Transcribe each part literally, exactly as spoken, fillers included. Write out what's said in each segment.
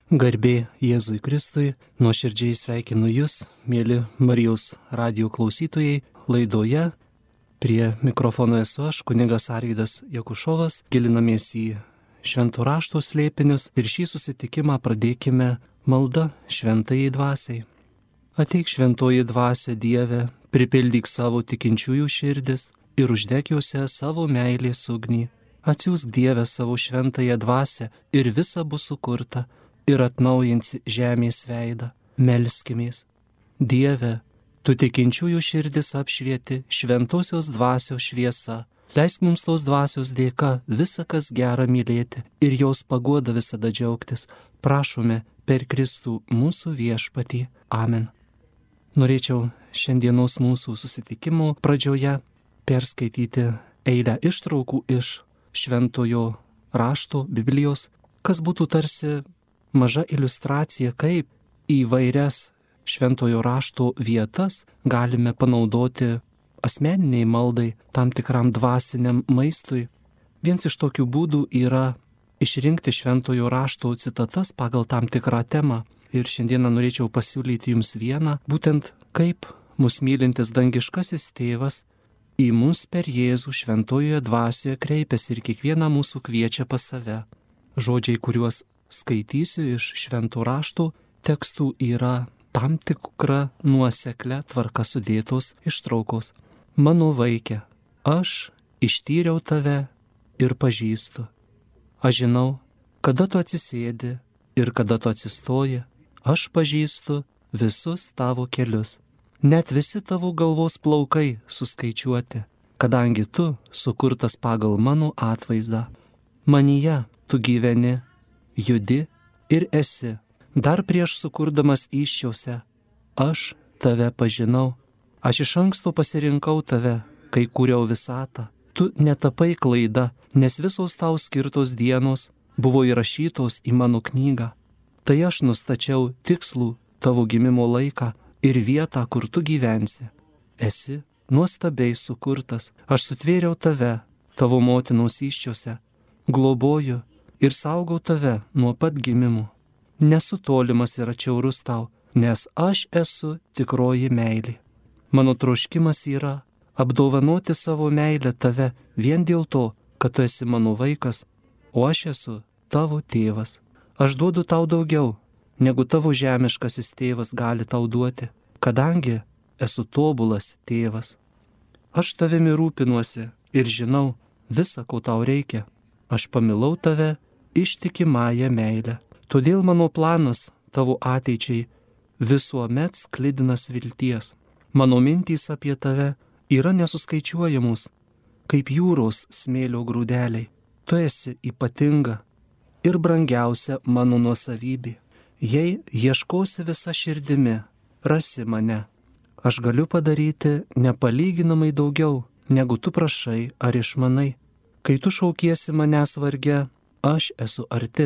Garbė Jėzui Kristui, nuoširdžiai sveikinu Jūs, mėly Marijos radijo klausytojai, laidoje. Prie mikrofono esu aš, kunigas Arvydas Jakušovas, gilinamės į Švento rašto slėpinius ir šį susitikimą pradėkime malda Šventajai dvasiai. Ateik Šventoji dvasia Dieve, pripildyk savo tikinčiųjų širdis ir uždek juose savo meilės ugnį. Atsiųsk Dieve savo Šventąją dvasią ir visa bus sukurta ir atnaujinsi žemės veidą. Melskimės. Dieve, tu tikinčiųjų širdis apšvieti šventosios dvasios šviesa. Leisk mums tos dvasios dėka visa kas gera mylėti ir jos paguoda visada džiaugtis. Prašome per Kristų mūsų viešpatį. Amen. Norėčiau šiandienos mūsų susitikimo pradžioje perskaityti eilę ištraukų iš Šventojo rašto Biblijos, kas būtų tarsi maža iliustracija, kaip įvairias Šventojo rašto vietas galime panaudoti asmeniniai maldai, tam tikram dvasiniam maistui. Vienas iš tokių būdų yra išrinkti Šventojo rašto citatas pagal tam tikrą temą. Ir šiandieną norėčiau pasiūlyti jums vieną, būtent kaip mus mylintis dangiškasis tėvas į mus per Jėzų Šventojoje dvasioje kreipiasi ir kiekvieną mūsų kviečia pas save. Žodžiai, kuriuos skaitysiu iš Švento rašto tekstų, yra tam tikra nuoseklia tvarka sudėtos ištraukos. Mano vaike, aš ištyriau tave ir pažįstu. Aš žinau, kada tu atsisėdi ir kada tu atsistoji. Aš pažįstu visus tavo kelius. Net visi tavo galvos plaukai suskaičiuoti, kadangi tu sukurtas pagal mano atvaizdą. Manyje tu gyveni, judi ir esi. Dar prieš sukurdamas įsčiose, aš tave pažinau. Aš iš anksto pasirinkau tave, kai kūriau visatą. Tu netapai klaida, nes visos tau skirtos dienos buvo įrašytos į mano knygą. Tai aš nustačiau tikslų tavo gimimo laiką ir vietą, kur tu gyvensi. Esi nuostabiai sukurtas. Aš sutvėriau tave, tavo motinos įsčiose. Globoju ir saugau tave nuo pat gimimo. Nesu tolimas ir atšiaurus tau, nes aš esu tikroji meilė. Mano troškimas yra apdovanoti savo meilę tave vien dėl to, kad tu esi mano vaikas, o aš esu tavo tėvas. Aš duodu tau daugiau, negu tavo žemiškasis tėvas gali tau duoti, kadangi esu tobulas tėvas. Aš tavimi rūpinuosi ir žinau visą, ko tau reikia. Aš pamilau tave ištikimąją meilę. Todėl mano planas tavo ateičiai visuomet sklidinas vilties. Mano mintys apie tave yra nesuskaičiuojamos, kaip jūros smėlio grūdeliai. Tu esi ypatinga ir brangiausia mano nuosavybė. Jei ieškosi visa širdimi, rasi mane. Aš galiu padaryti nepalyginamai daugiau, negu tu prašai ar išmanai. Kai tu šaukiesi manęs varge, aš esu arti.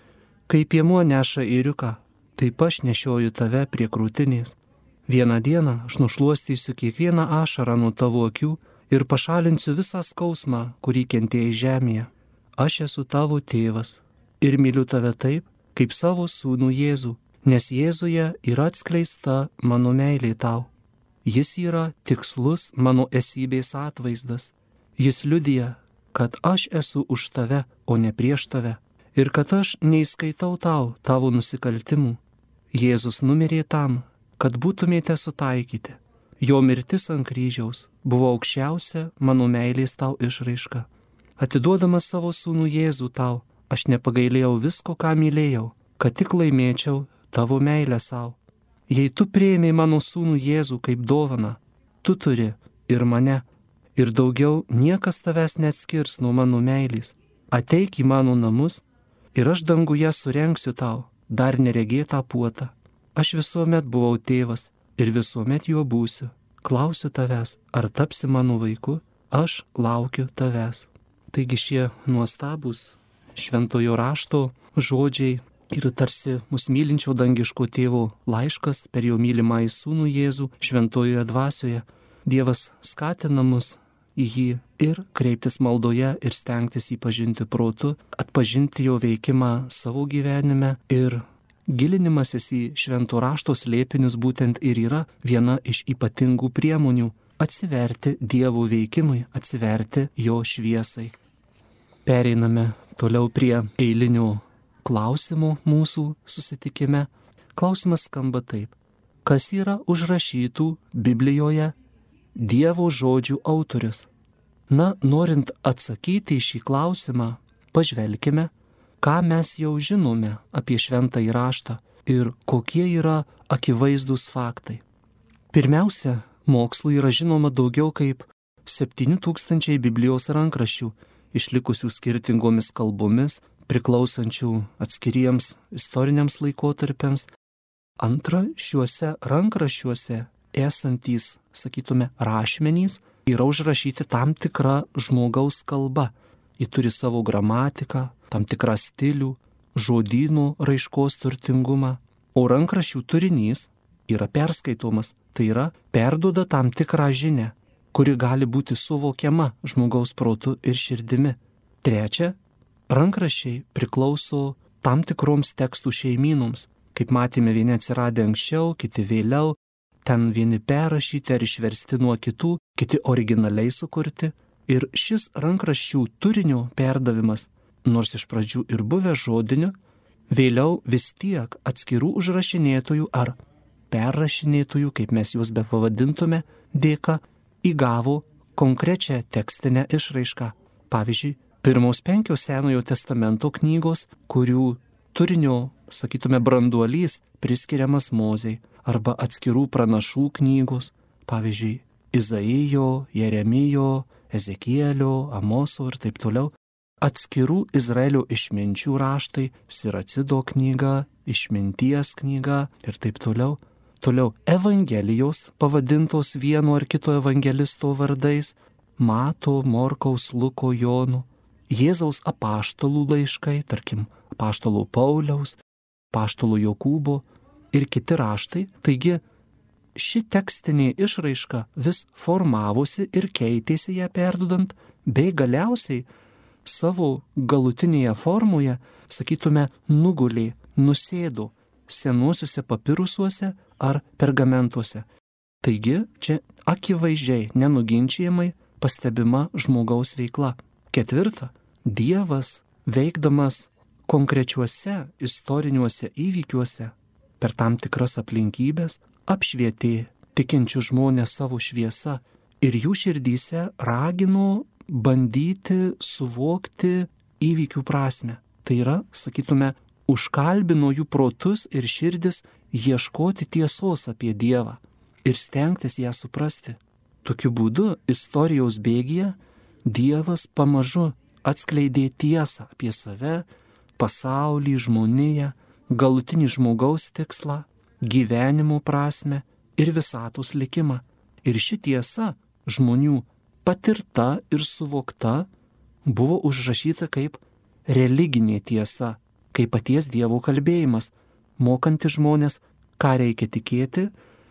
Kai piemuo neša ėriuką, taip aš nešioju tave prie krūtinės. Vieną dieną aš nušluostysiu kiekvieną ašarą nuo tavo akių ir pašalinsiu visą skausmą, kurį kentėjai žemėje. Aš esu tavo tėvas ir myliu tave taip, kaip savo sūnų Jėzų, nes Jėzuje yra atskleista mano meilė tau. Jis yra tikslus mano esybės atvaizdas. Jis liudija, kad aš esu už tave, o ne prieš tave, ir kad aš neįskaitau tau tavo nusikaltimų. Jėzus numirė tam, kad būtumėte sutaikyti. Jo mirtis ant kryžiaus buvo aukščiausia mano meilės tau išraiška. Atiduodamas savo sūnų Jėzų tau, aš nepagailėjau visko, ką mylėjau, kad tik laimėčiau tavo meilę savo. Jei tu priėmei mano sūnų Jėzų kaip dovaną, tu turi ir mane, ir daugiau niekas tavęs neatskirs nuo mano meilės. Ateik į mano namus ir aš danguje surengsiu tau dar neregėtą puotą. Aš visuomet buvau tėvas ir visuomet juo būsiu. Klausiu tavęs, ar tapsi mano vaiku, aš laukiu tavęs. Taigi šie nuostabūs Šventojo rašto žodžiai ir tarsi mus mylinčio dangiško tėvo laiškas per jo mylimąjį sūnų Jėzų šventojoje dvasioje. Dievas skatina mus į jį ir kreiptis maldoje ir stengtis jį pažinti protu, atpažinti jo veikimą savo gyvenime ir gilinimasis į švento rašto slėpinius būtent ir yra viena iš ypatingų priemonių atsiverti Dievo veikimui, atsiverti jo šviesai. Pereiname toliau prie eilinio klausimo mūsų susitikime. Klausimas skamba taip. Kas yra užrašytų Biblijoje Dievo žodžių autorius? Na, norint atsakyti į šį klausimą, pažvelkime, ką mes jau žinome apie šventąjį raštą ir kokie yra akivaizdūs faktai. Pirmiausia, mokslui yra žinoma daugiau kaip septyni tūkstančiai Biblijos rankraščių, išlikusių skirtingomis kalbomis, priklausančių atskiriems istoriniams laikotarpiams. Antra, šiuose rankraščiuose esantys, sakytume, rašmenys yra užrašyti tam tikra žmogaus kalba. Ji turi savo gramatiką, tam tikrą stilių, žodynų raiškos turtingumą, o rankraščių turinys yra perskaitomas, tai yra perduoda tam tikrą žinią, kuri gali būti suvokiama žmogaus protu ir širdimi. Trečia, rankraščiai priklauso tam tikroms tekstų šeimynoms. Kaip matėme, vieni atsiradę anksčiau, kiti vėliau, ten vieni perrašyti ar išversti nuo kitų, kiti originaliai sukurti. Ir šis rankraščių turinio perdavimas, nors iš pradžių ir buvę žodiniu, vėliau vis tiek atskirų užrašinėtojų ar perrašinėtojų, kaip mes juos bepavadintume, dėka įgavo konkrečią tekstinę išraišką. Pavyzdžiui, pirmos penkios Senojo testamento knygos, kurių turinio, sakytume, branduolys priskiriamas Mozei, arba atskirų pranašų knygos, pavyzdžiui, Izaijo, Jeremijo, Ezekielio, Amoso ir taip toliau, atskirų Izraelio išminčių raštai, Siracido knyga, išminties knyga ir taip toliau. Toliau Evangelijos, pavadintos vieno ar kito evangelisto vardais, Mato, Morkaus, Luko, Jonų, Jėzaus apaštalų laiškai, tarkim, apaštalo Pauliaus, apaštalo Jokūbo ir kiti raštai. Taigi, ši tekstinė išraiška vis formavosi ir keitėsi ją perdudant, bei galiausiai savo galutinėje formoje, sakytume, nugulė, nusėdo senuosiuose papirusuose ar pergamentuose. Taigi, čia akivaizdžiai, nenuginčiamai pastebima žmogaus veikla. Ketvirta, Dievas, veikdamas konkrečiuose istoriniuose įvykiuose, per tam tikras aplinkybės, apšvietė tikinčių žmonės savo šviesa ir jų širdyse ragino bandyti suvokti įvykių prasme. Tai yra, sakytume, užkalbino jų protus ir širdis ieškoti tiesos apie Dievą ir stengtis ją suprasti. Tokiu būdu istorijos bėgyje Dievas pamažu atskleidė tiesą apie save, pasaulį, žmoniją, galutinį žmogaus tikslą, gyvenimo prasme ir visatos likimą. Ir ši tiesa žmonių patirta ir suvokta buvo užrašyta kaip religinė tiesa, kaip paties Dievo kalbėjimas, mokanti žmonės, ką reikia tikėti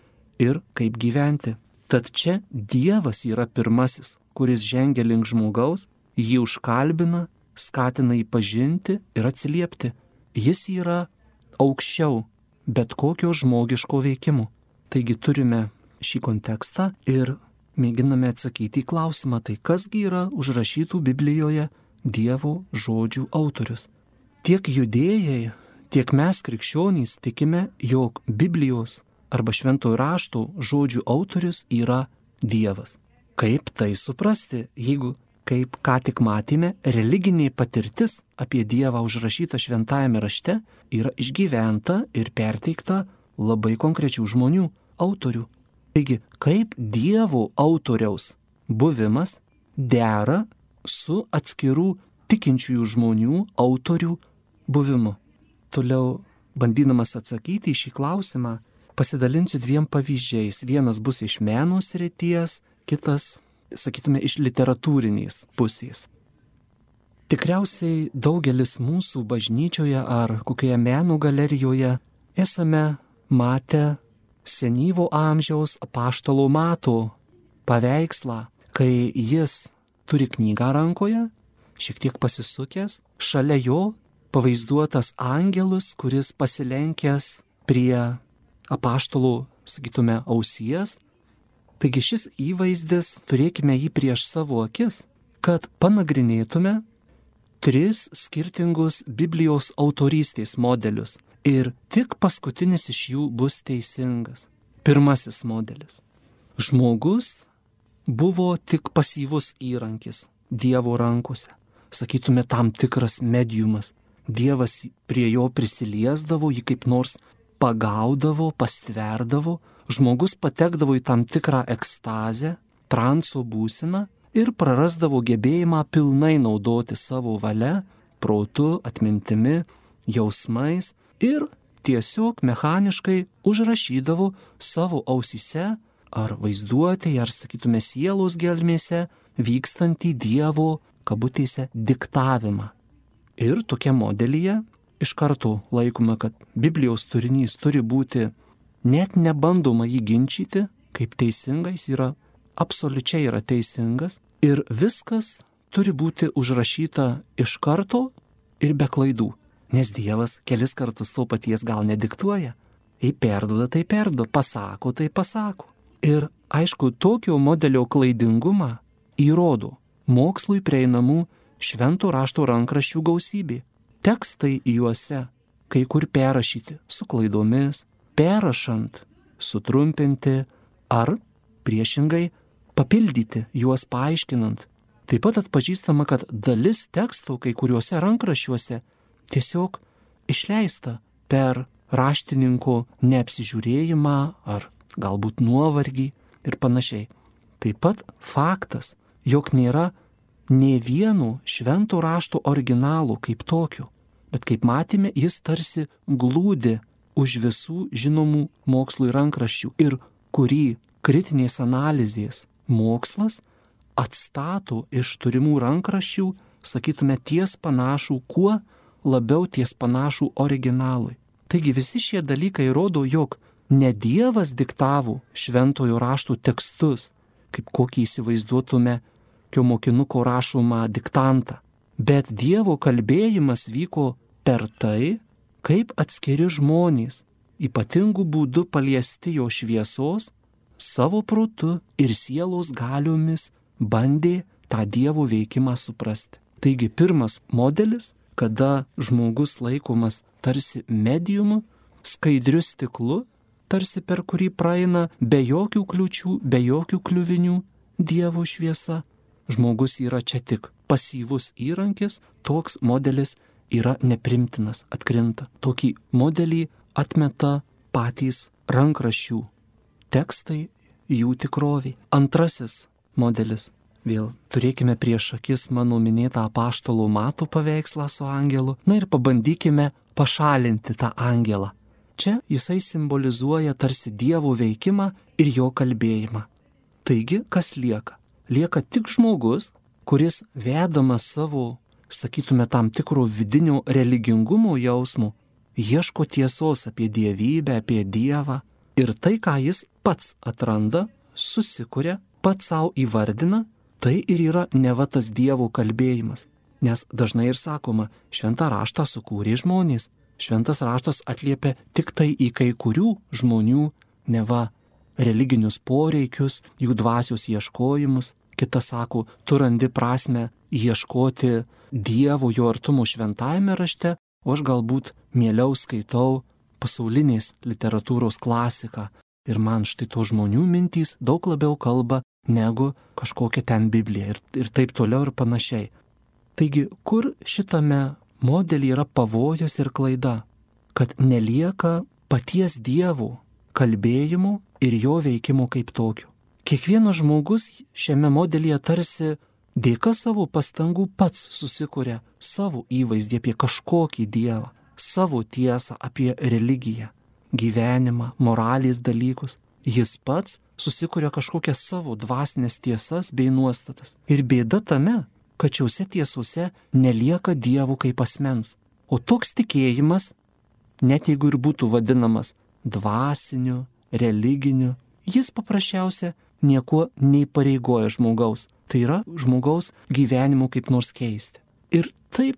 ir kaip gyventi. Tad čia Dievas yra pirmasis, kuris žengia link žmogaus, jį užkalbina, skatina jį pažinti ir atsiliepti. Jis yra aukščiau bet kokio žmogiško veikimo. Taigi turime šį kontekstą ir mėginame atsakyti į klausimą, tai kasgi yra užrašytų Biblijoje Dievo žodžių autorius. Tiek judėjai, tiek mes krikščionys tikime, jog Biblijos arba šventojo rašto žodžių autorius yra Dievas. Kaip tai suprasti, jeigu, kaip ką tik matėme, religinė patirtis apie Dievą užrašyta šventajame rašte yra išgyventa ir perteikta labai konkrečių žmonių, autorių. Taigi, kaip Dievo autoriaus buvimas dera su atskirų tikinčiųjų žmonių autorių buvimu. Toliau, bandydamas atsakyti į šį klausimą, pasidalinsiu dviem pavyzdžiais. Vienas bus iš meno srities, kitas, sakytume, iš literatūrinės pusės. Tikriausiai daugelis mūsų bažnyčioje ar kokioje meno galerijoje esame matę senyvo amžiaus apaštalo Mato paveikslą, kai jis turi knygą rankoje, šiek tiek pasisukęs, šalia jo pavaizduotas angelas, kuris pasilenkęs prie apaštalų, sakytume, ausies. Taigi šis įvaizdis, turėkime jį prieš savo akis, kad panagrinėtume tris skirtingus Biblijos autorystės modelius ir tik paskutinis iš jų bus teisingas. Pirmasis modelis. Žmogus buvo tik pasyvus įrankis Dievo rankose, sakytume, tam tikras mediumas. Dievas prie jo prisiliesdavo, jį kaip nors pagaudavo, pastverdavo, žmogus patekdavo į tam tikrą ekstazę, transo būseną ir prarasdavo gebėjimą pilnai naudoti savo valia, protu, atmintimi, jausmais ir tiesiog mechaniškai užrašydavo savo ausyse ar vaizduotėje, ar sakytume sielos gelmėse vykstantį Dievo, kabutėse, diktavimą. Ir tokia modelyje iš karto laikoma, kad Biblijos turinys turi būti net nebandoma jį ginčyti, kaip teisingas yra, absoliučiai yra teisingas ir viskas turi būti užrašyta iš karto ir be klaidų, nes Dievas kelis kartus to paties gal nediktuoja. Jei perduoda, tai perduoda, pasako, tai pasako. Ir aišku, tokio modelio klaidingumą įrodo mokslui prieinamų švento rašto rankraščių gausybė. Tekstai juose kai kur perrašyti su klaidomis, perrašant, sutrumpinti ar priešingai papildyti juos paaiškinant. Taip pat atpažįstama, kad dalis tekstų kai kuriuose rankraščiuose tiesiog išleista per raštininko neapsižiūrėjimą ar galbūt nuovargį ir panašiai. Taip pat faktas, jog nėra nė vieno švento rašto originalo kaip tokio, bet kaip matėme, jis tarsi glūdi už visų žinomų mokslui rankraščių ir kurį kritinės analizės mokslas atstato iš turimų rankraščių, sakytume, ties panašų, kuo labiau ties panašų originalui. Taigi visi šie dalykai rodo, jog ne Dievas diktavo šventojo rašto tekstus, kaip kokį įsivaizduotume kio mokinuko rašomą diktantą, bet Dievo kalbėjimas vyko per tai, kaip atskiri žmonės, ypatingų būdų paliesti jo šviesos, savo protu ir sielos galiomis bandė tą Dievo veikimą suprasti. Taigi pirmas modelis, kada žmogus laikomas tarsi mediumu, skaidriu stiklu, tarsi per kurį praeina be jokių kliūčių, be jokių kliuvinių Dievo šviesa. Žmogus yra čia tik pasyvus įrankis, toks modelis yra neprimtinas, atkrinta. Tokį modelį atmeta patys rankraščių tekstai, jų tikroviai. Antrasis modelis. Vėl turėkime prieš akis mano minėtą apaštalo Mato paveikslą su angelu. Na ir pabandykime pašalinti tą angelą. Čia jisai simbolizuoja tarsi Dievo veikimą ir jo kalbėjimą. Taigi, kas lieka? Lieka tik žmogus, kuris vedamas savo, sakytume, tam tikro vidinio religingumo jausmo, ieško tiesos apie dievybę, apie Dievą ir tai, ką jis pats atranda, susikuria, pats savo įvardina, tai ir yra neva tas Dievo kalbėjimas. Nes dažnai ir sakoma, šventą raštą sukūrė žmonės, šventas raštas atliepia tik tai į kai kurių žmonių neva religinius poreikius, jų dvasios ieškojimus. Kita sako, tu randi prasme ieškoti Dievo jo artumo šventajame rašte, o aš galbūt mieliau skaitau pasaulinės literatūros klasiką. Ir man štai to žmonių mintys daug labiau kalba negu kažkokia ten Biblija ir, ir taip toliau ir panašiai. Taigi, kur šitame modelyje yra pavojus ir klaida? Kad nelieka paties Dievo kalbėjimo ir jo veikimo kaip tokio. Kiekvienas žmogus šiame modelyje tarsi dėka savo pastangų pats susikuria savo įvaizdį apie kažkokį Dievą, savo tiesą apie religiją, gyvenimą, moralės dalykus. Jis pats susikuria kažkokias savo dvasinės tiesas bei nuostatas. Ir bėda tame, kad šiuose tiesose nelieka Dievo kaip asmens. O toks tikėjimas, net jeigu ir būtų vadinamas dvasiniu, religiniu, jis paprasčiausia niekuo neįpareigoja žmogaus. Tai yra žmogaus gyvenimu kaip nors keisti. Ir taip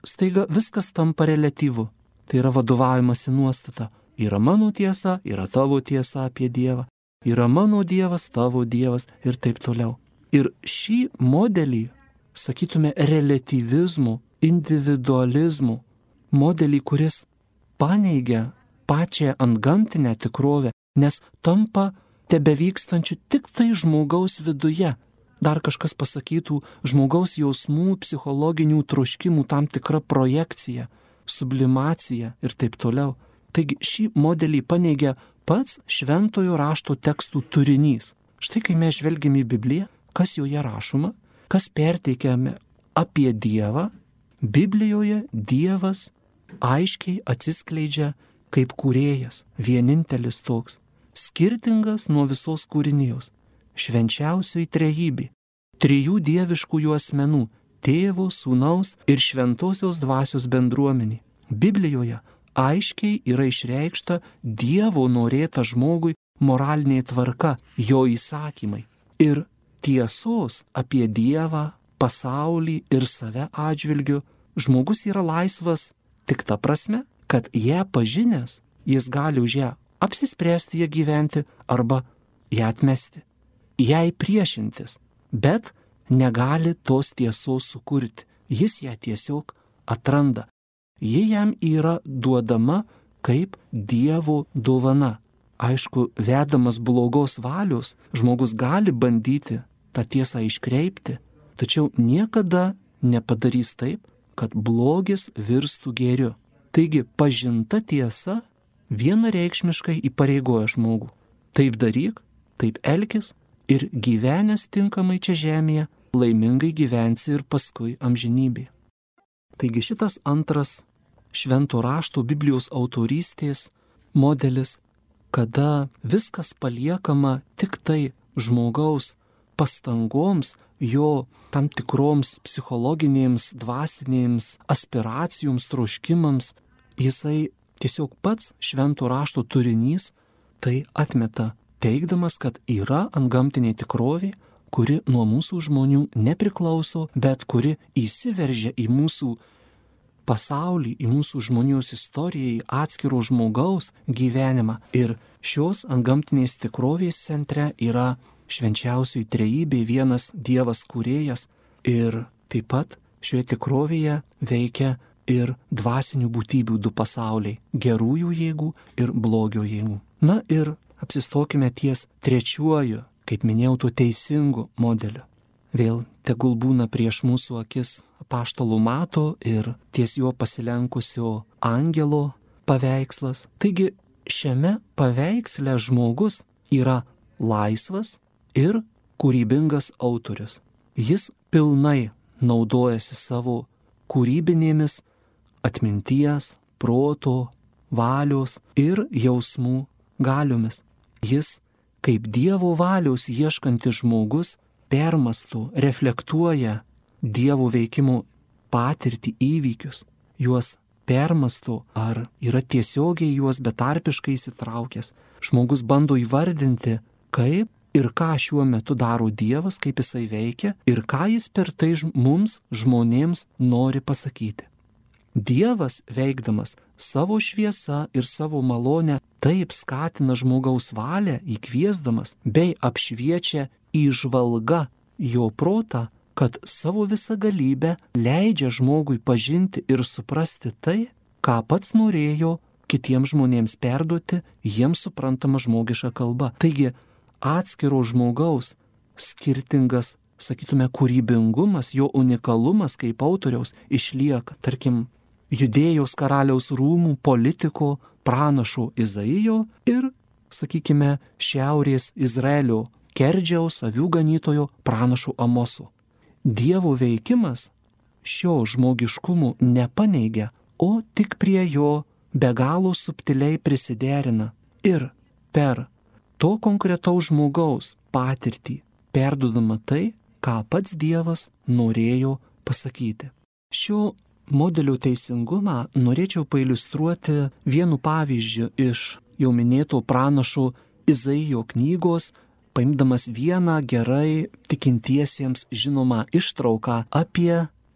staiga viskas tampa reliatyvu. Tai yra vadovavimasi nuostata. Yra mano tiesa, yra tavo tiesa apie Dievą. Yra mano Dievas, tavo Dievas ir taip toliau. Ir šį modelį, sakytume, reliatyvizmo, individualizmo modelį, kuris paneigia pačią antgamtinę tikrovę, nes tampa tebevykstančių tik tai žmogaus viduje. Dar kažkas pasakytų, žmogaus jausmų, psichologinių troškimų tam tikra projekcija, sublimacija ir taip toliau. Taigi šį modelį paneigia pats šventojo rašto tekstų turinys. Štai kai mes žvelgiame į Bibliją, kas joje rašoma, kas perteikiame apie Dievą, Biblijoje Dievas aiškiai atsiskleidžia kaip kūrėjas, vienintelis toks, skirtingas nuo visos kūrinijos, švenčiausioji trejybė, trijų dieviškųjų asmenų, Tėvo, Sūnaus ir Šventosios dvasios bendruomenė. Biblijoje aiškiai yra išreikšta Dievo norėta žmogui moralinė tvarka, jo įsakymai. Ir tiesos apie Dievą, pasaulį ir save atžvilgiu žmogus yra laisvas tik ta prasme, kad ją pažinęs, jis gali už ją apsispręsti ją gyventi arba ją atmesti, jai priešintis, bet negali tos tiesos sukurti. Jis ją tiesiog atranda. Ji jam yra duodama kaip Dievo dovana. Aišku, vedamas blogos valios, žmogus gali bandyti tą tiesą iškreipti, tačiau niekada nepadarys taip, kad blogis virstų gėriu. Taigi pažinta tiesa vienareikšmiškai įpareigoja žmogų. Taip daryk, taip elkis ir gyvenęs tinkamai čia žemėje, laimingai gyvensi ir paskui amžinybėje. Taigi šitas antras švento rašto Biblijos autorystės modelis, kada viskas paliekama tik tai žmogaus pastangoms, jo tam tikroms psichologinėms, dvasinėms aspiracijoms, troškimams, jisai tiesiog pats švento rašto turinys tai atmeta, teigdamas, kad yra antgamtinė tikrovė, kuri nuo mūsų žmonių nepriklauso, bet kuri įsiveržia į mūsų pasaulį, į mūsų žmonijos istoriją, į atskiro žmogaus gyvenimą. Ir šios antgamtinės tikrovės centre yra švenčiausioji trejybė, vienas Dievas kūrėjas, ir taip pat šioje tikrovėje veikia ir dvasinių būtybių du pasauliai - gerųjų jėgų ir blogio jėgų. Na ir apsistokime ties trečiuoju, kaip minėjau, tuo teisingu modeliu. Vėl tegul būna prieš mūsų akis apaštalų Mato ir ties juo pasilenkusio angelo paveikslas. Taigi šiame paveiksle žmogus yra laisvas ir kūrybingas autorius. Jis pilnai naudojasi savo kūrybinėmis atminties, proto, valios ir jausmų galiomis. Jis, kaip Dievo valios ieškantis žmogus, permąsto, reflektuoja Dievo veikimo patirtį, įvykius, juos permąsto ar yra tiesiogiai juos betarpiškai įsitraukęs. Žmogus bando įvardinti, kaip ir ką šiuo metu daro Dievas, kaip jisai veikia ir ką jis per tai mums, žmonėms, nori pasakyti. Dievas veikdamas savo šviesa ir savo malonę taip skatina žmogaus valią, įkviesdamas bei apšviečia įžvalga jo protą, kad savo visą galybę leidžia žmogui pažinti ir suprasti tai, ką pats norėjo kitiems žmonėms perduoti jiems suprantama žmogiška kalba. Taigi atskiro žmogaus skirtingas, sakytume, kūrybingumas, jo unikalumas kaip autoriaus išlieka, tarkim, Judėjos karaliaus rūmų politiko pranašo Izaijo ir, sakykime, šiaurės Izraelio Kerdžiaus avių ganytojo pranašo Amoso. Dievo veikimas šio žmogiškumo nepaneigia, o tik prie jo be galo subtiliai prisiderina ir per to konkretaus žmogaus patirtį perduodama tai, ką pats Dievas norėjo pasakyti. Šio modelio teisingumą norėčiau pailiustruoti vienu pavyzdžiu iš jau minėto pranašo Izaijo knygos, paimdamas vieną gerai tikintiesiems žinomą ištrauką apie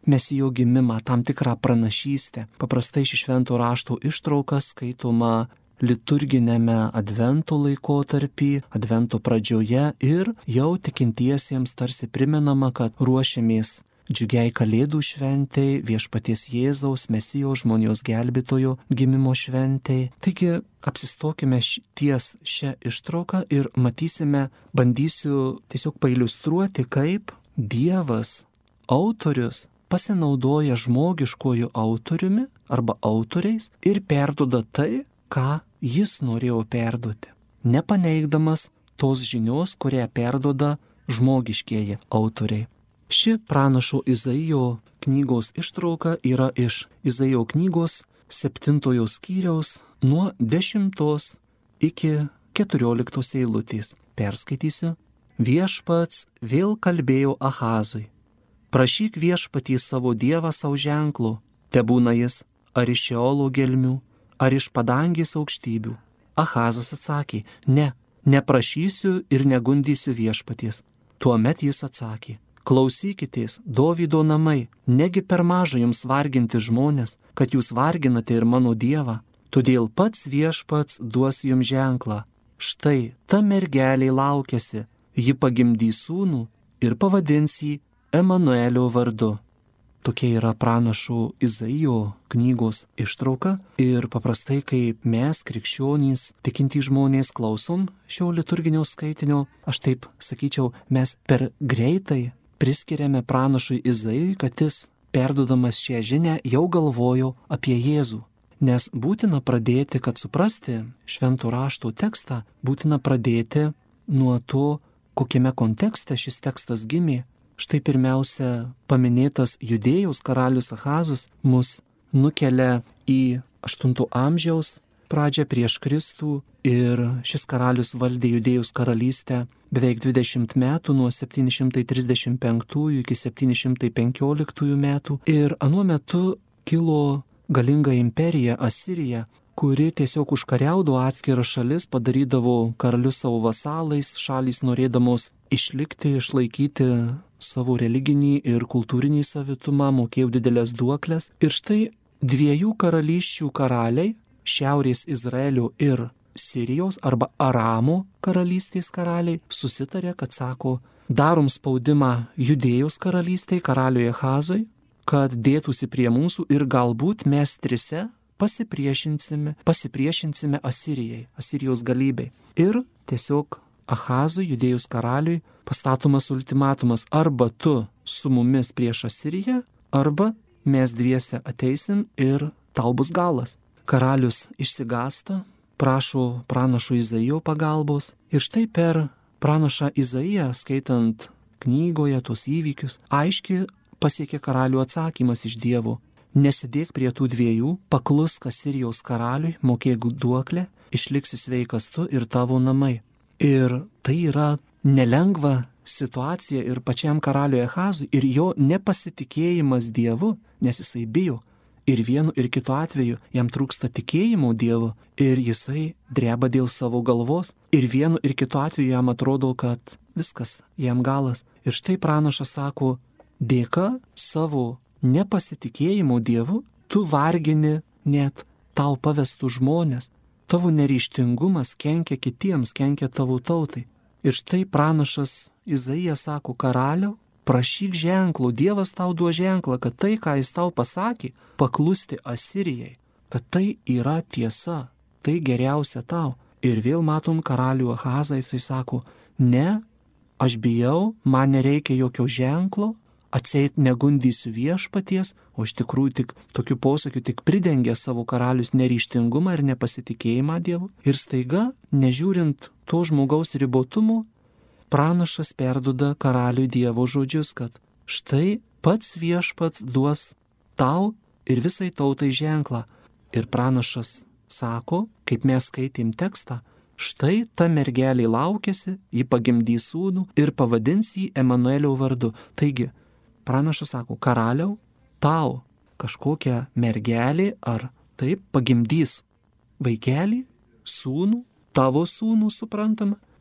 mesijo gimimą, tam tikrą pranašystę. Paprastai ši švento rašto ištrauka skaitoma liturginėme advento laikotarpį, advento pradžioje ir jau tikintiesiems tarsi primenama, kad ruošiamės džiugiai Kalėdų šventei, Viešpaties Jėzaus, Mesijo žmonijos gelbėtojo gimimo šventei. Taigi apsistokime ties šią ištrauką ir matysime, bandysiu tiesiog pailiustruoti, kaip Dievas, autorius, pasinaudoja žmogiškojų autoriumi arba autoriais ir perduoda tai, ką jis norėjo perduoti, nepaneigdamas tos žinios, kurią perduoda žmogiškieji autoriai. Ši pranašo Izaijo knygos ištrauka yra iš Izaijo knygos septintojo skyriaus nuo dešimtos iki keturioliktos eilutės. Perskaitysiu. Viešpats vėl kalbėjo Ahazui. Prašyk viešpatį savo dievą savo ženklu, tebūna jis ar iš Šeolo gelmių, ar iš padangės aukštybių. Ahazas atsakė, ne, neprašysiu ir negundysiu viešpaties. Tuomet jis atsakė, klausykitės, Dovydo namai, negi per maža jums varginti žmonės, kad jūs varginate ir mano dievą. Todėl pats viešpats duos jums ženklą. Štai ta mergelė laukiasi, ji pagimdys sūnų ir pavadins jį Emanuelio vardu. Tokia yra pranašo Izaijo knygos ištrauka ir paprastai, kai mes, krikščionys, tikintys žmonės, klausom šio liturginio skaitinio, aš taip sakyčiau, mes per greitai priskiriame pranašui Izaijui, kad jis, perduodamas šią žinią, jau galvojo apie Jėzų. Nes būtina pradėti, kad suprasti švento rašto tekstą, būtina pradėti nuo to, kokiame kontekste šis tekstas gimė. Štai pirmiausia paminėtas Judėjos karalius Ahazas mus nukelia į aštunto amžiaus pradžią prieš Kristų ir šis karalius valdė Judėjos karalystę beveik dvidešimt metų nuo septyni šimtai trisdešimt penktųjų iki septyni šimtai penkioliktųjų metų ir anuo metu kilo galinga imperija Asirija, kuri tiesiog užkariaudo atskiras šalis, padarydavo karalius savo vasalais, šalys norėdamos išlikti, išlaikyti savo religinį ir kultūrinį savitumą, mokėjo didelės duoklės. Ir štai dviejų karalysčių karaliai, Šiaurės Izraelio ir Sirijos arba Aramo karalystės karaliai, susitarė, kad sako, darom spaudimą Judėjos karalystei, karaliui Ahazui, kad dėtųsi prie mūsų ir galbūt mes trise pasipriešinsime, pasipriešinsime Asirijai, Asirijos galybei. Ir tiesiog Ahazui, Judėjos karaliui, pastatomas ultimatumas, arba tu su mumis prieš Asiriją, arba mes dviese ateisim ir tau bus galas. Karalius išsigąsta, prašo pranašo Izaijo pagalbos ir štai per pranašą Izaiją, skaitant knygoje tos įvykius, aiškiai pasiekė karalių atsakymas iš Dievo. Nesidėk prie tų dviejų, paklusk Asirijos karaliui, mokėk duoklę, išliksi sveikas tu ir tavo namai. Ir tai yra nelengva situacija ir pačiam karaliui Ahazui ir jo nepasitikėjimas Dievu, nes jisai bijo. Ir vienu ir kitu atveju jam trūksta tikėjimo Dievu ir jisai dreba dėl savo galvos. Ir vienu ir kitu atveju jam atrodo, kad viskas, jam galas. Ir štai pranašas sako, dėka savo nepasitikėjimo Dievu, tu vargini net tau pavestų žmonės. Tavo neryžtingumas kenkia kitiems, kenkia tavo tautai. Ir štai pranašas Izaijas sako, karaliau, prašyk ženklų, Dievas tau duo ženklą, kad tai, ką jis tau pasakė, paklusti Asirijai, kad tai yra tiesa, tai geriausia tau. Ir vėl matom karalių Ahazą, jisai sako, ne, aš bijau, man nereikia jokio ženklo, atseit negundysiu viešpaties, o iš tikrųjų tik tokiu posakiu tik pridengia savo karalius neryžtingumą ir nepasitikėjimą Dievu. Ir staiga, nežiūrint to žmogaus ribotumų, pranašas perduoda karaliui Dievo žodžius, kad štai pats viešpats duos tau ir visai tautai ženklą. Ir pranašas sako, kaip mes skaitėm tekstą, štai ta mergelė laukiasi, ji pagimdys sūnų ir pavadins jį Emanuelio vardu. Taigi, pranašas sako, karaliau, tau kažkokia mergelė ar taip pagimdys vaikelį, sūnų, tavo sūnų suprantama,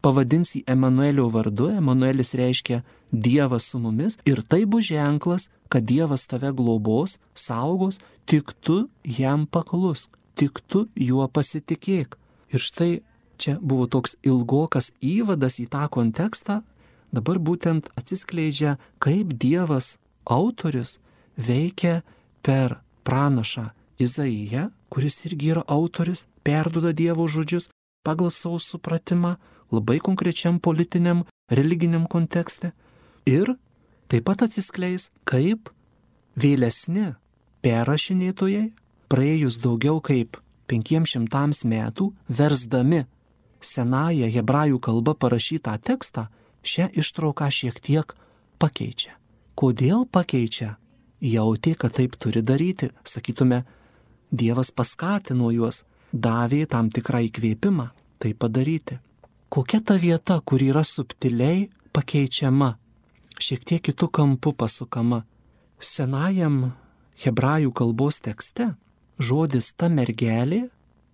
pavadins jį Emanuelio vardu, Emanuelis reiškia Dievas su mumis, ir tai bus ženklas, kad Dievas tave globos, saugos, tik tu jam paklusk, tik tu juo pasitikėk. Ir štai čia buvo toks ilgokas įvadas į tą kontekstą, dabar būtent atsiskleidžia, kaip Dievas autorius veikia per pranašą Izaiją, kuris irgi yra autorius, perduoda Dievo žodžius pagal savo supratimą, labai konkrečiam politiniam, religiniam kontekste. Ir taip pat atsiskleis, kaip vėlesni perrašinėtojai, praėjus daugiau kaip penkiems šimtams metų, versdami senąją hebrajų kalbą parašytą tekstą, šią ištrauką šiek tiek pakeičia. Kodėl pakeičia? Jautė, kad taip turi daryti. Sakytume, Dievas paskatino juos, davė tam tikrą įkvėpimą tai padaryti. Kokia ta vieta, kur yra subtiliai pakeičiama, šiek tiek kitų kampų pasukama? Senajam hebrajų kalbos tekste žodis ta mergelė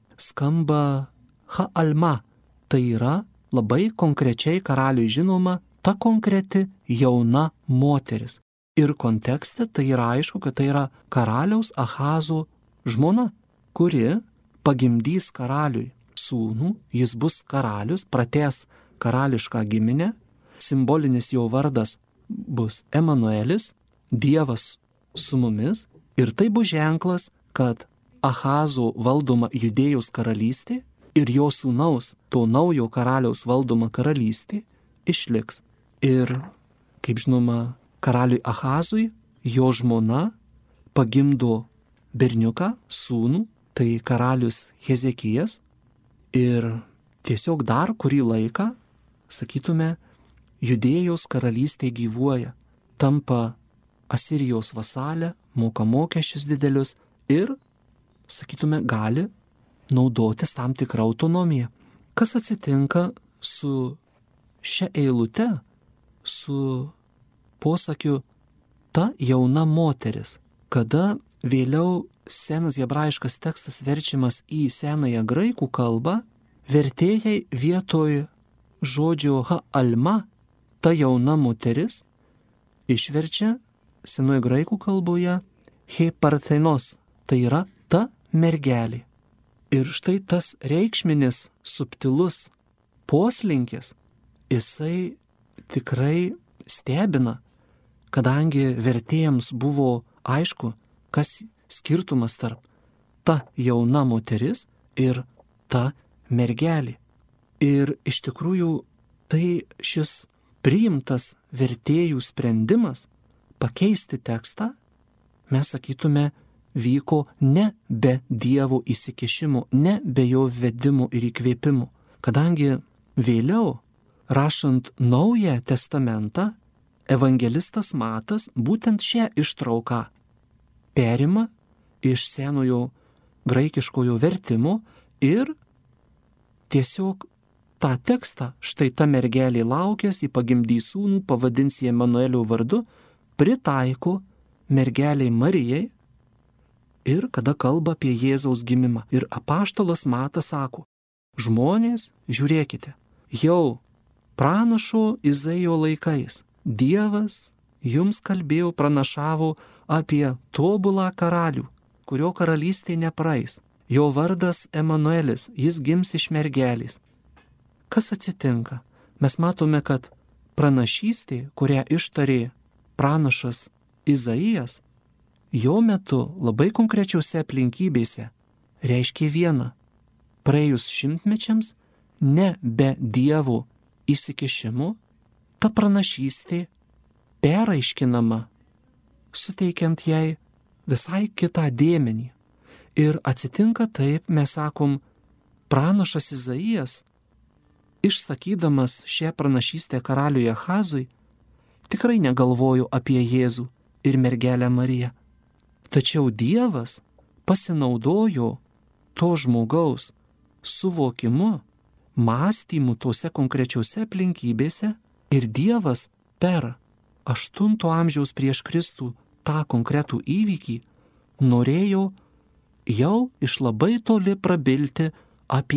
skamba ha-alma, tai yra labai konkrečiai karaliui žinoma ta konkreti jauna moteris. Ir kontekste tai yra aišku, kad tai yra karaliaus Ahazo žmona, kuri pagimdys karaliui sūnų, jis bus karalius, pratęs karališką giminę, simbolinis jo vardas bus Emanuelis, Dievas su mumis, ir tai bus ženklas, kad Ahazo valdoma Judėjos karalystė ir jo sūnaus, to naujo karaliaus valdoma karalystė išliks. Ir, kaip žinoma, karaliui Ahazui jo žmona pagimdo berniuką, sūnų, tai karalius Hezekijas, ir tiesiog dar kurį laiką, sakytume, Judėjos karalystė gyvuoja, tampa Asirijos vasalė, moka mokesčius didelius ir, sakytume, gali naudotis tam tikrą autonomiją. Kas atsitinka su šia eilute, su posakiu ta jauna moteris, kada vėliau senas hebrajiškas tekstas verčiamas į senąją graikų kalbą, vertėjai vietoj žodžio ha-alma, ta jauna moteris, išverčia senoje graikų kalboje heparthenos, tai yra ta mergelė. Ir štai tas reikšminis, subtilus poslinkis, jisai tikrai stebina, kadangi vertėjams buvo aišku, kas skirtumas tarp ta jauna moteris ir ta mergelė. Ir iš tikrųjų tai šis priimtas vertėjų sprendimas pakeisti tekstą, mes sakytume, vyko ne be Dievo įsikišimo, ne be jo vedimo ir įkvėpimo. Kadangi vėliau, rašant Naują testamentą, evangelistas Matas būtent šią ištrauką perima iš senojo graikiškojo vertimo ir tiesiog tą tekstą, štai ta mergelė laukės, į pagimdys sūnų, pavadins jį Emanuelio vardu, pritaiko mergeliai Marijai ir kada kalba apie Jėzaus gimimą. Ir apaštalas Matas sako, žmonės, žiūrėkite, jau pranašo Izaijo laikais Dievas jums kalbėjo, pranašavo apie tobulą karalių, kurio karalystė nepraeis. Jo vardas Emanuelis, jis gims iš mergelės. Kas atsitinka? Mes matome, kad pranašystė, kurią ištarė pranašas Izaijas, jo metu labai konkrečiose aplinkybėse reiškia vieną. Praėjus šimtmečiams, ne be Dievo įsikišimo, ta pranašystė peraiškinama, suteikiant jai visai kitą dėmenį. Ir atsitinka taip, mes sakom, pranašas Izaijas, išsakydamas šią pranašystę karaliui Ahazui, tikrai negalvojo apie Jėzų ir mergelę Mariją. Tačiau Dievas pasinaudojo to žmogaus suvokimu, mąstymu tose konkrečiose aplinkybėse ir Dievas per aštunto amžiaus prieš Kristų tą konkretų įvykį norėjo jau iš labai toli prabilti apie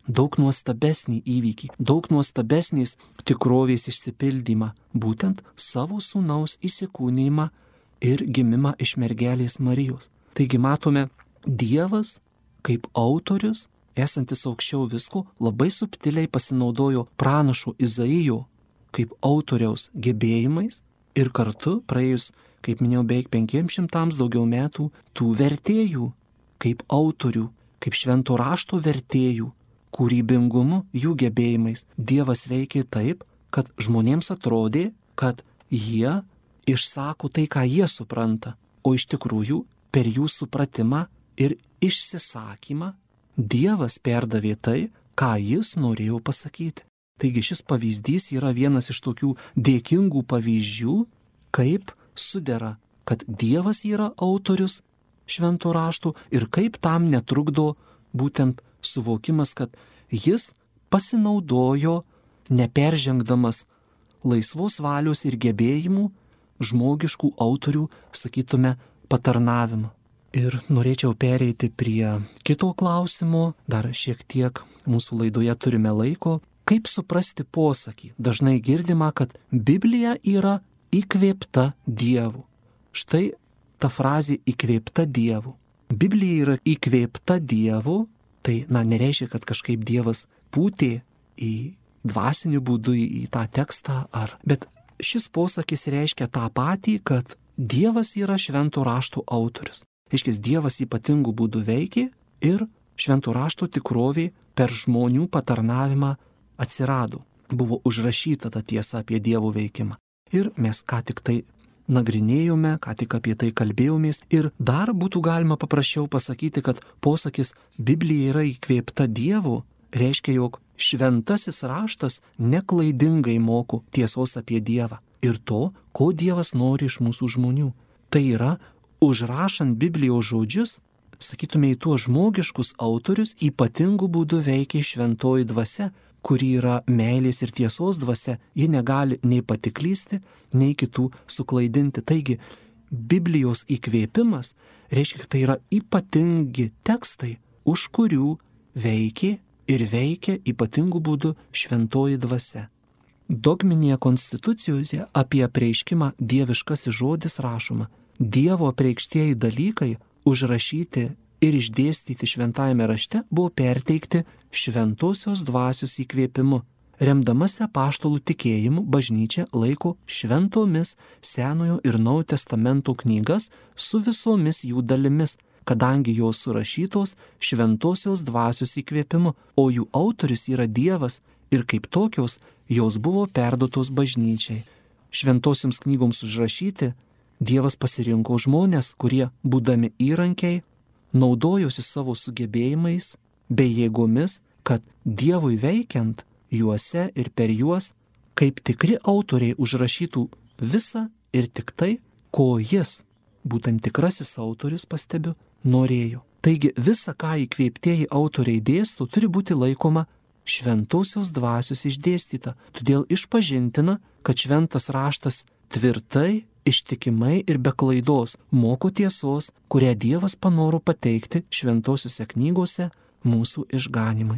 daug nuostabesnį įvykį, daug nuostabesnės tikrovės išsipildymą, būtent savo sūnaus įsikūnijimą ir gimimą iš mergelės Marijos. Taigi matome, Dievas kaip autorius, esantis aukščiau visko, labai subtiliai pasinaudojo pranašo Izaijo kaip autoriaus gebėjimais ir kartu praėjus, kaip minėjau, beveik penkiems šimtams daugiau metų, tų vertėjų kaip autorių, kaip švento rašto vertėjų, kūrybingumu, jų gebėjimais. Dievas veikė taip, kad žmonėms atrodė, kad jie išsako tai, ką jie supranta, o iš tikrųjų per jų supratimą ir išsisakymą Dievas perdavė tai, ką jis norėjo pasakyti. Taigi šis pavyzdys yra vienas iš tokių dėkingų pavyzdžių, kaip sudera, kad Dievas yra autorius švento rašto ir kaip tam netrukdo būtent suvokimas, kad jis pasinaudojo, neperžengdamas laisvos valios ir gebėjimų, žmogiškų autorių, sakytume, patarnavimą. Ir norėčiau pereiti prie kito klausimo, dar šiek tiek mūsų laidoje turime laiko. Kaip suprasti posakį? Dažnai girdima, kad Biblija yra įkvėpta Dievu. Štai ta frazė įkvėpta Dievu. Biblija yra įkvėpta Dievu, tai, na, nereiškia, kad kažkaip Dievas pūtė į dvasinių būdų į tą tekstą, ar... Bet šis posakis reiškia tą patį, kad Dievas yra švento rašto autorius. Reiškia, Dievas ypatingų būdų veikė ir švento rašto tikrovė per žmonių patarnavimą atsirado. Buvo užrašyta ta tiesa apie Dievo veikimą. Ir mes ką tik tai nagrinėjome, ką tik apie tai kalbėjomės. Ir dar būtų galima paprasčiau pasakyti, kad posakis Biblija yra įkvėpta Dievu reiškia, jog šventasis raštas neklaidingai moko tiesos apie Dievą ir to, ko Dievas nori iš mūsų žmonių. Tai yra, užrašant Biblijos žodžius, sakytume, į tuos žmogiškus autorius ypatingų būdų veikia šventoji dvasia, kuri yra meilės ir tiesos dvasia. Ji negali nei patiklysti, nei kitų suklaidinti. Taigi, Biblijos įkvėpimas reiškia, kad tai yra ypatingi tekstai, už kurių veikia ir veikia ypatingų būdų šventoji dvasia. Dogminėje konstitucijoje apie apreiškimą dieviškasis žodis rašoma: Dievo apreikštieji dalykai užrašyti ir išdėstyti šventajame rašte buvo perteikti šventosios dvasios įkvėpimu. Remdamasi apaštalų tikėjimu, bažnyčia laiko šventomis Senojo ir Naujojo testamento knygas su visomis jų dalimis, kadangi jos surašytos šventosios dvasios įkvėpimu, o jų autorius yra Dievas ir kaip tokios jos buvo perduotos bažnyčiai. Šventosioms knygoms užrašyti Dievas pasirinko žmonės, kurie, būdami įrankiai, naudojosi savo sugebėjimais bei jėgomis, kad Dievui veikiant juose ir per juos, kaip tikri autoriai užrašytų visą ir tik tai, ko jis, būtent tikrasis autorius, pastebiu, norėjo. Taigi visa, ką įkvėptieji autoriai dėsto, turi būti laikoma šventosios dvasios išdėstyta. Todėl išpažintina, kad šventas raštas tvirtai, ištikimai ir be klaidos moko tiesos, kurią Dievas panoro pateikti šventosiuose knygose mūsų išganimui.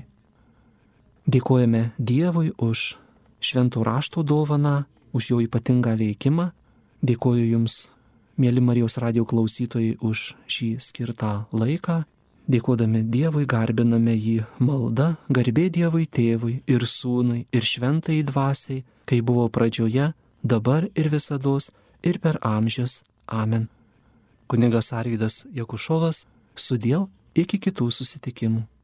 Dėkojame Dievui už švento rašto dovaną, už jo ypatingą veikimą. Dėkoju Jums, mieli Marijos radijo klausytojai, už šį skirtą laiką. Dėkodami Dievui garbiname jį malda, garbė Dievui Tėvui ir Sūnui ir šventai dvasiai, kai buvo pradžioje, dabar ir visados ir per amžius. Amen. Kunigas Arvydas Jakušovas, sudiev, iki kitų susitikimų.